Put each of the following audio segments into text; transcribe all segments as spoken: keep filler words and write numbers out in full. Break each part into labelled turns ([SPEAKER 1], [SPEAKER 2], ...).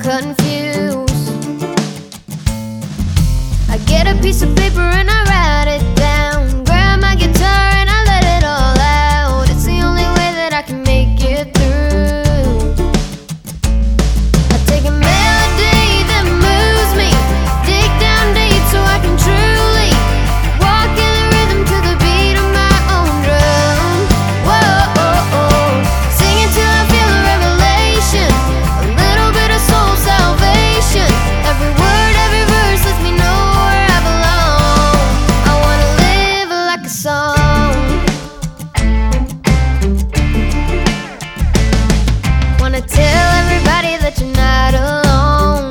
[SPEAKER 1] confused. I get a piece of paper and I write it down, grab my guitar and I let it all out. It's the only way that I can make it through. I take a melody that moves me, dig down deep so I can truly walk in the rhythm to the beat of my own drum. Whoa, singing till I feel a revelation, a little bit of soul salvation. Every word, every verse lets me know where I belong. I wanna live like a song. Wanna tell everybody that you're not alone,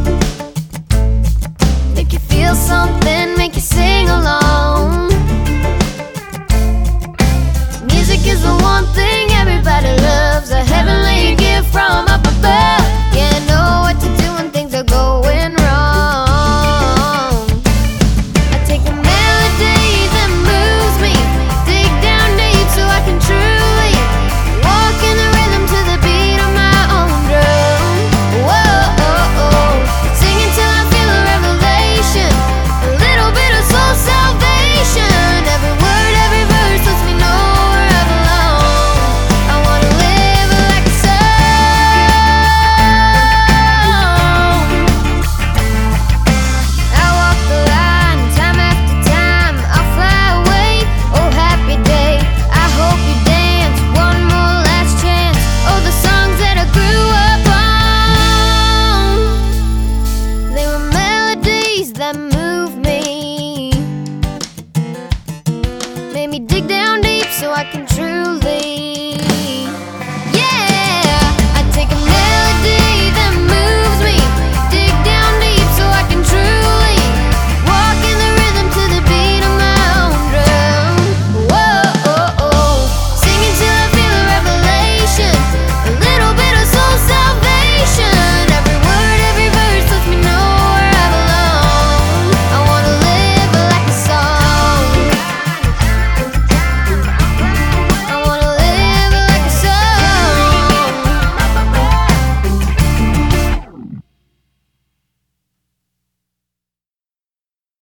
[SPEAKER 1] make you feel something, make you sing along. Music is the one thing everybody loves, a heavenly gift from up above. Yeah, I know what to do when things are going wrong. I take a melody that moves me, dig down deep so I can truly walk in the rhythm to the beat of my own drum. Whoa, singing till I feel a revelation, a little bit of soul salvation. Every word, every verse lets me know where I belong. I wanna live like a song. I walk the line time after time, I'll fly away, oh happy day. I hope you dance, one more last chance. Oh, the songs that I grew up on, they were melodies that move me, made me dig down deep so I can truly